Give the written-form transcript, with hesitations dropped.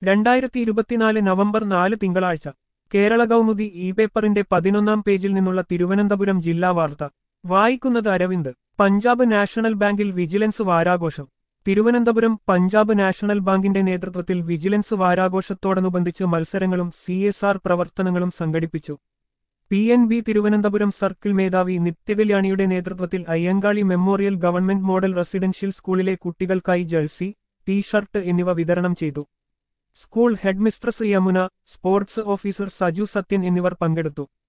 2024 November 4 തിങ്കളാഴ്ച Kerala Kaumudi E പേപ്പറിന്റെ 11-ാം പേജിൽ നിന്നുള്ള തിരുവനന്തപുരം ജില്ലാ വാർത്ത വായിക്കുന്നത് അരവിന്ദ്. പഞ്ചാബ് നാഷണൽ ബാങ്കിൽ വിജിലൻസ് വാരാഘോഷം. തിരുവനന്തപുരം പഞ്ചാബ് നാഷണൽ ബാങ്കിന്റെ നേതൃത്വത്തിൽ വിജിലൻസ് വാരാഘോഷത്തോടനുബന്ധിച്ച് മത്സരങ്ങളും CSR പ്രവർത്തനങ്ങളും സംഘടിപ്പിച്ചു. PNB തിരുവനന്തപുരം സർക്കിൾ മേധാവി നിത്യകല്യാണിയുടെ നേതൃത്വത്തിൽ Ayyankali memorial government model residential സ്കൂളിലെ കുട്ടികൾക്കായി ജഴ്സി, ടീ-ഷർട്ട് എന്നിവ വിതരണം ചെയ്തു. School headmistress Yamuna, sports officer Saju Sathyan എന്നിവർ പങ്കെടുത്തു.